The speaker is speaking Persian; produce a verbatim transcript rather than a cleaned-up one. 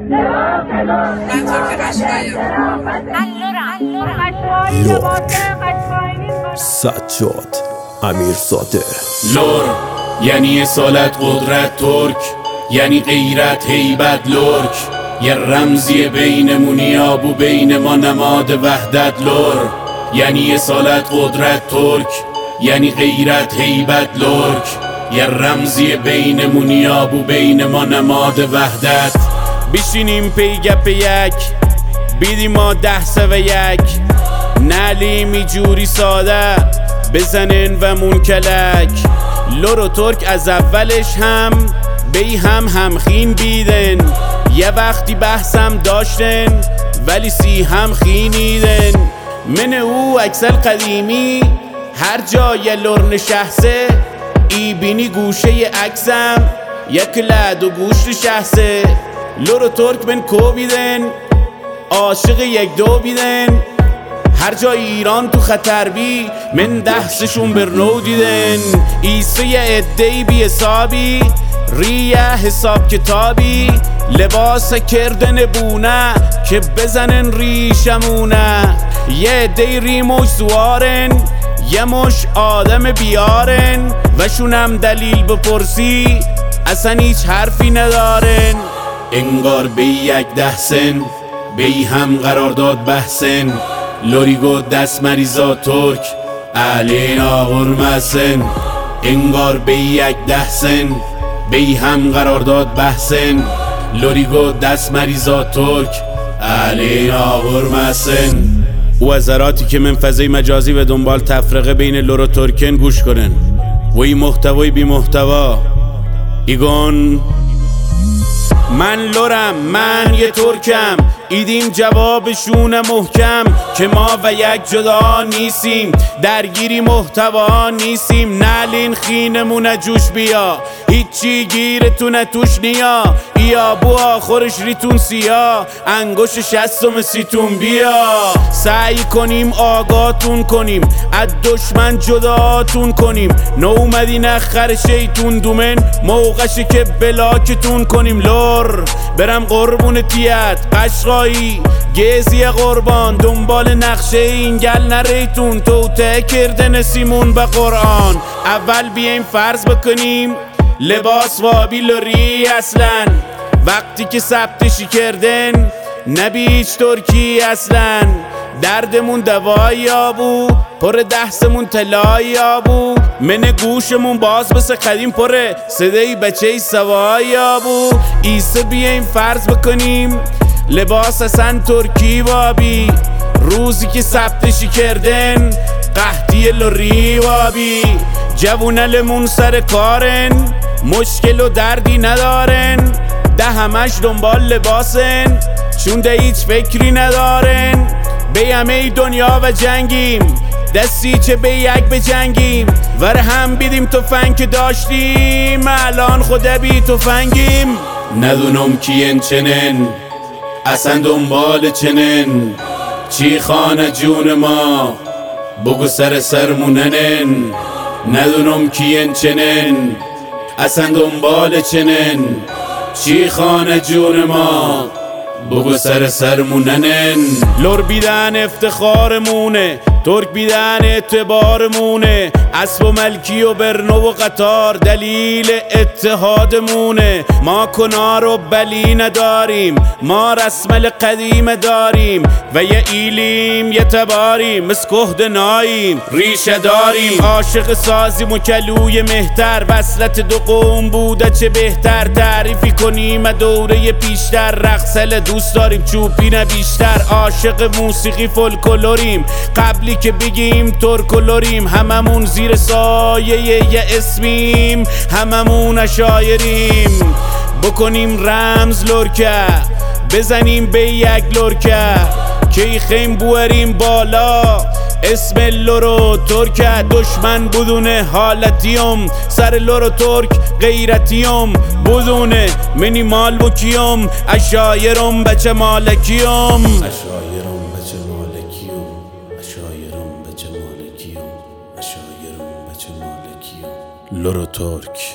من ترک قشقایم. لور سجاد امیرزاده. لور یعنی اصالت قدرت ترک، یعنی غیرت هیبت لرک، یه رمزی بین یاب و بین ما نماد وحدت لور. یعنی اصالت قدرت ترک، یعنی غیرت هیبت لرک، یه رمزی بین یاب و بین ما نماد وحدت. بشینیم پی گپ یک، بیدیم ما ده سو یک، نعلیمی جوری ساده بزنن و منکلک. لور و ترک از اولش هم بی هم همخین بیدن، یه وقتی بحثم داشتن ولی سی هم خینیدن. من او اکسل قدیمی هر جا یه لور نشسته، ای بینی گوشه عکسم یک لد و گوش نشسته. لور و ترک من کو بیدن، عاشق یک دو بیدن، هر جا ایران تو خطر بی من دهسشون برنو دیدن. ایسه یه عده‌ای بی حسابی، ریه حساب کتابی، لباس کردن بونه که بزنن ریشمونه. یه عده‌ای ریموش زوارن، یه مش آدم بیارن، و شونم دلیل بپرسی اصلا هیچ حرفی ندارن. انگار به یک ده سن بی هم قرار داد بحثن. لوری گو دست مریضا ترک علینا غرمسن. انگار به یک ده سن بی هم قرار داد بحثن. لوری گو دست مریضا ترک علینا غرمسن. وزراتی که من فضای مجازی و دنبال تفرقه بین لور و ترکن گوش کنن و این محتوای بی محتوا ایگون. من لورم، من یه ترکم، ایدیم جوابشون محکم که ما و یک جدا نیستیم، درگیری محتوا نیستیم. نلین خینمونه جوش بیا، هیچی گیرتونه توش نیا، یا بو آخرش ریتون سیا، انگوش شستم سیتون بیا. سعی کنیم آگاتون کنیم، از دشمن جداتون کنیم، نومدین اخر شیطون دومن موقعشه که بلاکتون کنیم. لور برم قربون تیت قشقایی گیزی قربان، دنبال نقشه این گل نریتون توته کردن سیمون به قرآن. اول بیایم فرض بکنیم لباس وابی لوری اصلا، وقتی که ثبتشی کردن نبیچ ترکی اصلا. دردمون دوایی آبو، پر دهسمون طلایی آبو، من گوشمون باز بس قدیم پره صدای بچه سوایی آبو. ایسه بیایم فرض بکنیم لباس اصلا ترکی وابی، روزی که ثبتشی کردن قحطی لوری وابی. جوونلمون سر کارن، مشکل و دردی ندارن، ده همش دنبال لباسن چون ده هیچ فکری ندارن. به همه دنیا و جنگیم، دستی چه به یک بجنگیم، ور هم بیدیم تفنگ که داشتیم الان خدا بی تفنگیم. ندونم کین چنن اصلا دنبال چنن، چی خانه جون ما بگو سر سرموننن. ندونم کین چنن اصلا دنبال چنن، چی خانه جون ما بگو سر سرموننن. لور بیدن افتخارمونه، ترک بیدن اعتبارمونه، اسب و ملکی و برنو و قطار دلیل اتحادمونه. ما کنار و بلی نداریم، ما رسمل قدیم داریم، و یه ایلیم یه تباریم، مسکهد ناییم ریشه داریم. عاشق سازیم و کلوی مهتر، وصلت دو قوم بوده چه بهتر. تعریفی کنیم دوره پیشتر، رقصل دوست داریم چوپی نه بیشتر. عاشق موسیقی فولکلوریم، قبلی که بگیم ترکلوریم، هممون زیر سایه یه اسمیم، هممون اشایریم. بکنیم رمز لورکه، بزنیم به یک لورکه، که خیم بوریم بالا اسم لورو ترکه. دشمن بدونه حالتیم، سر لورو ترک غیرتیم بدونه. منی مال بکیم، اشایرم بچه مالکیم، اشایرم بچه مالکیم، اشایرم بچه مالکیم، اشایرم بچه مالکیم. لورو ترک.